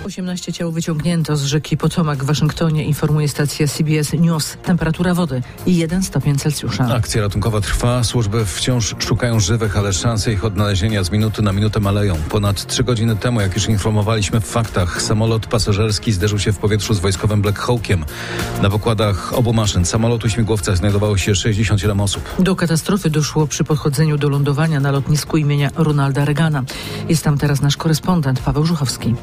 18 ciał wyciągnięto z rzeki Potomac w Waszyngtonie, informuje stacja CBS News. Temperatura wody 1 stopień Celsjusza. Akcja ratunkowa trwa. Służby wciąż szukają żywych, ale szanse ich odnalezienia z minuty na minutę maleją. Ponad 3 godziny temu, jak już informowaliśmy w faktach, samolot pasażerski zderzył się w powietrzu z wojskowym Black Hawkiem. Na pokładach obu maszyn samolotu śmigłowca znajdowało się 67 osób. Do katastrofy doszło przy podchodzeniu do lądowania na lotnisku imienia Ronalda Reagana. Jest tam teraz nasz korespondent Paweł Żuchowski.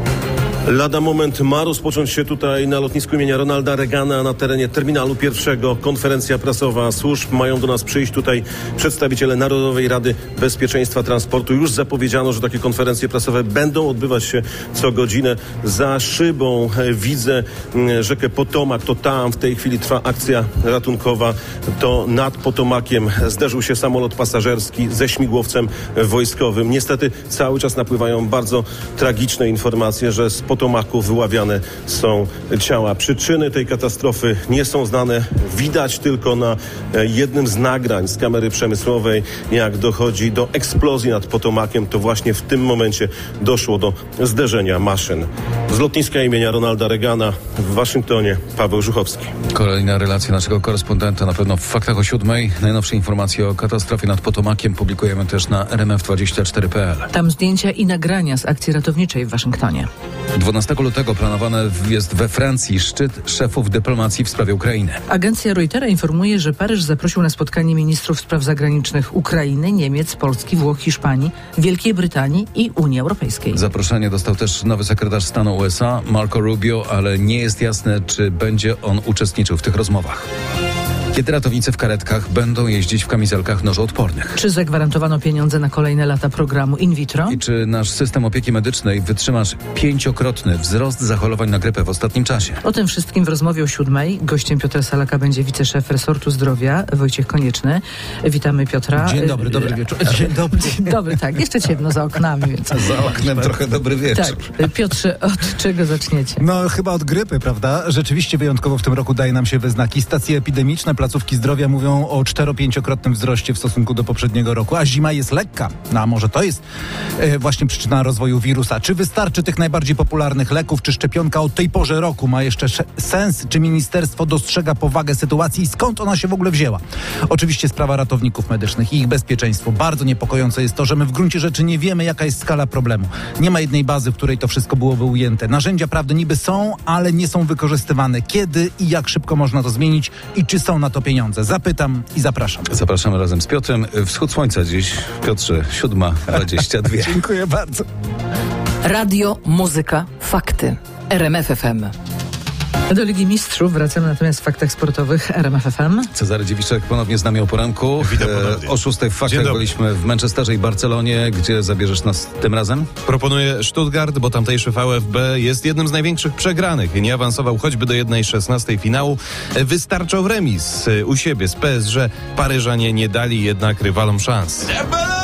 Lada moment ma rozpocząć się tutaj na lotnisku imienia Ronalda Reagana na terenie terminalu pierwszego. Konferencja prasowa służb. Mają do nas przyjść tutaj przedstawiciele Narodowej Rady Bezpieczeństwa Transportu. Już zapowiedziano, że takie konferencje prasowe będą odbywać się co godzinę. Za szybą widzę rzekę Potomac. To tam w tej chwili trwa akcja ratunkowa. To nad Potomaciem zderzył się samolot pasażerski ze śmigłowcem wojskowym. Niestety cały czas napływają bardzo tragiczne informacje, że z Potomacu wyławiane są ciała. Przyczyny tej katastrofy nie są znane. Widać tylko na jednym z nagrań z kamery przemysłowej, jak dochodzi do eksplozji nad Potomaciem. To właśnie w tym momencie doszło do zderzenia maszyn. Z lotniska imienia Ronalda Reagana w Waszyngtonie Paweł Żuchowski. Kolejna relacja naszego korespondenta, na pewno w faktach o 7:00. Najnowsze informacje o katastrofie nad Potomaciem publikujemy też na rmf24.pl. Tam zdjęcia i nagrania z akcji ratowniczej w Waszyngtonie. 12 lutego planowany jest we Francji szczyt szefów dyplomacji w sprawie Ukrainy. Agencja Reutera informuje, że Paryż zaprosił na spotkanie ministrów spraw zagranicznych Ukrainy, Niemiec, Polski, Włoch, Hiszpanii, Wielkiej Brytanii i Unii Europejskiej. Zaproszenie dostał też nowy sekretarz stanu USA, Marco Rubio, ale nie jest jasne, czy będzie on uczestniczył w tych rozmowach. Kiedy ratownicy w karetkach będą jeździć w kamizelkach nożoodpornych? Czy zagwarantowano pieniądze na kolejne lata programu in vitro? I czy nasz system opieki medycznej wytrzyma 5-krotny wzrost zachorowań na grypę w ostatnim czasie? O tym wszystkim w rozmowie o 7:00. Gościem Piotra Salaka będzie wiceszef resortu zdrowia Wojciech Konieczny. Witamy Piotra. Dzień dobry, dobry wieczór. Dzień dobry. Dzień dobry, tak. Jeszcze ciemno za oknami. Więc... Za oknem trochę dobry wieczór. Tak. Piotrze, od czego zaczniecie? No chyba od grypy, prawda? Rzeczywiście wyjątkowo w tym roku daje nam się we znaki. Stacje epidemiczne, placówki zdrowia mówią o 4-5-krotnym wzroście w stosunku do poprzedniego roku, a zima jest lekka. No a może to jest właśnie przyczyna rozwoju wirusa. Czy wystarczy tych najbardziej popularnych leków, czy szczepionka o tej porze roku ma jeszcze sens? Czy ministerstwo dostrzega powagę sytuacji i skąd ona się w ogóle wzięła? Oczywiście sprawa ratowników medycznych i ich bezpieczeństwo. Bardzo niepokojące jest to, że my w gruncie rzeczy nie wiemy, jaka jest skala problemu. Nie ma jednej bazy, w której to wszystko byłoby ujęte. Narzędzia prawdy niby są, ale nie są wykorzystywane. Kiedy i jak szybko można to zmienić i czy są na to pieniądze? Zapytam i zapraszam. Zapraszamy razem z Piotrem. Wschód słońca dziś. Piotrze, 7:22. Dziękuję bardzo. Radio, muzyka, fakty. RMF FM. Do Ligi Mistrzów wracamy natomiast w faktach sportowych RMF FM. Cezary Dziewiczek ponownie z nami o poranku. Witam ponownie. O 6:00 w faktach byliśmy w Manchesterze i Barcelonie. Gdzie zabierzesz nas tym razem? Proponuję Stuttgart, bo tamtejszy VfB jest jednym z największych przegranych. Nie awansował choćby do 1/16 finału. Wystarczał remis u siebie z PSG. Paryżanie nie dali jednak rywalom szans. Dembele!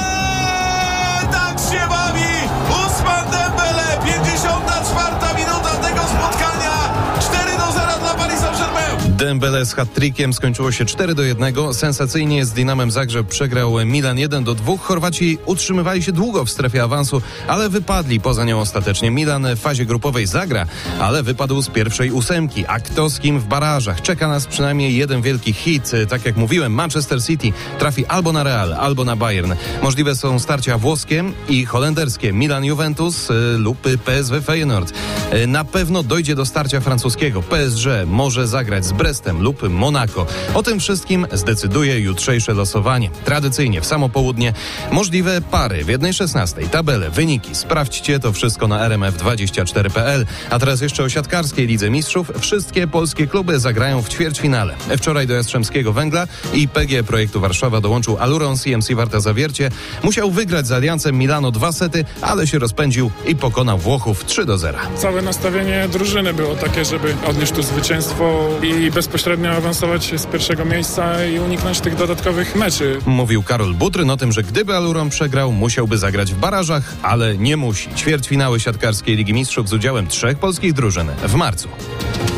Tak się bawi! Ousmane Dembele! 54. minuta tego spotkania! 4-0 dla Paris Saint-Germain! Dembele z hat-trickiem, skończyło się 4-1. Sensacyjnie z Dinamem Zagrzeb przegrał Milan 1-2. Chorwaci utrzymywali się długo w strefie awansu, ale wypadli poza nią ostatecznie. Milan w fazie grupowej zagra, ale wypadł z pierwszej 8. A kto z kim w barażach? Czeka nas przynajmniej jeden wielki hit. Tak jak mówiłem, Manchester City trafi albo na Real, albo na Bayern. Możliwe są starcia włoskie i holenderskie. Milan-Juventus lub PSV Feyenoord. Na pewno dojdzie do starcia francuskiego. PSG może zagrać z Brestem lub Monaco. O tym wszystkim zdecyduje jutrzejsze losowanie. Tradycyjnie w samo południe możliwe pary w 1/16. Tabele, wyniki. Sprawdźcie to wszystko na rmf24.pl. A teraz jeszcze o siatkarskiej Lidze Mistrzów. Wszystkie polskie kluby zagrają w ćwierćfinale. Wczoraj do Jastrzębskiego Węgla i PGE Projektu Warszawa dołączył Aluron CMC Warta Zawiercie. Musiał wygrać z Aliancem Milano 2 sety, ale się rozpędził i pokonał Włochów 3-0. Całe nastawienie drużyny było takie, żeby odnieść tu zwycięstwo i bezpośrednio awansować z pierwszego miejsca i uniknąć tych dodatkowych meczy. Mówił Karol Butryn o tym, że gdyby Aluron przegrał, musiałby zagrać w barażach, ale nie musi. Ćwierćfinały siatkarskiej Ligi Mistrzów z udziałem 3 polskich drużyn w marcu.